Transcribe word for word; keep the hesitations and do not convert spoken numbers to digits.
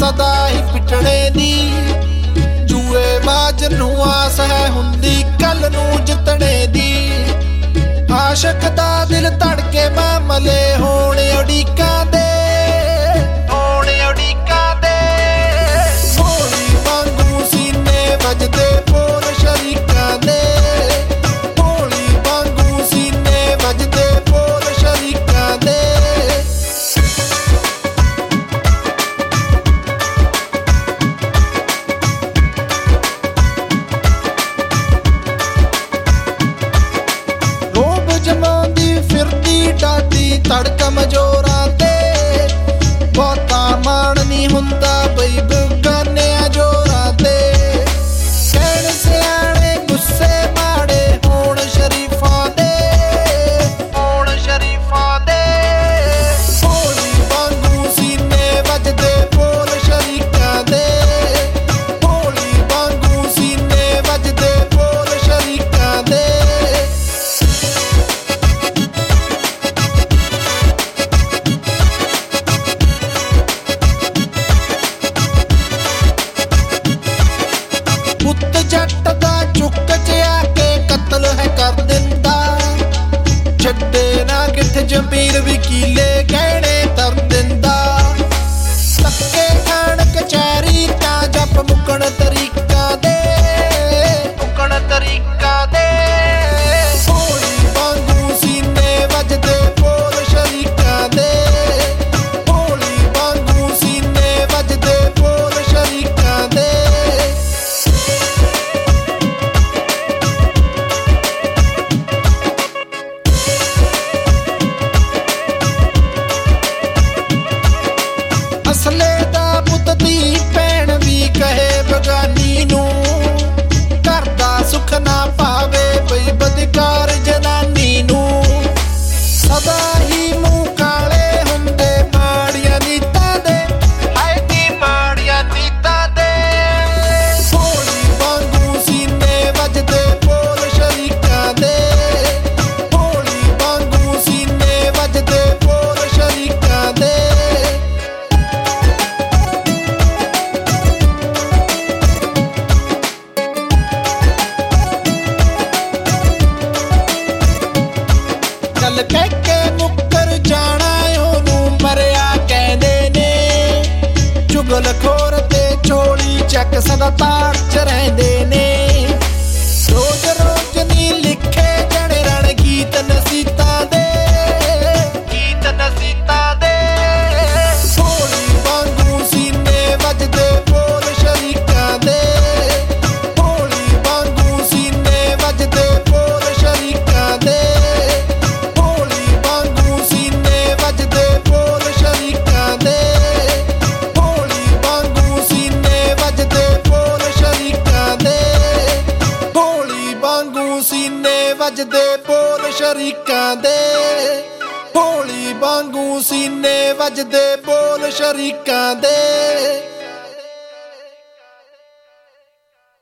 सदा ही पिटणे दी। जूए बाज नूं आस है हुंदी कल नूं जितणे दी। आशक दा दिल धड़के मामले होण उड़ीकां दे, होण उड़ीकां दे। होली वांगू सीने वजदे बोल शरीकां दे, होली वांगू सीने वजदे बोल शरीकां दे। रोब जमांदी फिरदी डाटी धड़कम जोरां ते, बहुता माण नी हुंदा बई बेगानियां जोरां ते। कहण सियाणे गुस्से माड़े होण शरीफां दे, होण शरीफां दे। होली वांगू सीने वजदे बोल शरीकां दे, होली वांगू सीने वजदे बोल शरीकां दे। पुत जट दा चुक च आके कतल है कर दिंदा। छड्डे ना किथे जमीर वकीले गहने तर दिंदा। धक्के खाण कचहरी तां जप मुकण तरीका दे, मुकण तरीका दे। होली वांगू सीने वजदे बोल शरीकां दे, होली वांगू सीने वजदे बोल शरीकां दे। असले दा पुत दी भैण भी कहे बगानी नूं, घर दा सुख ना पावे बई बदकार जनानी नूं। सदा ही मूंह काले हुंदे माड़ियां नीतां दे, हाय नी माड़ियां नीतां दे। होली वांगू सीने वजदे बोल शरीकां दे, होली वांगू सीने वजदे बोल शरीकां दे। गल कह के मुकर जाना ओनू मरिया कहंदे ने। चुगलखोर ते चोली चक सदा ताड़ च रहिंदे ने। रोज रोज नी लिखे जणे रण गीत नसीतां दे, गीत नसीतां दे। होली वांगू सीने वजदे बोल शरीकां दे, होली वांगू सीने वजदे बोल शरीकां दे। होली वांगू सीने वजदे बोल शरीकां दे, होली वांगू सीने वजदे बोल शरीकां दे। होली वांगू सीने वजदे बोल शरीकां दे, होली वांगू सीने वजदे बोल शरीकां दे।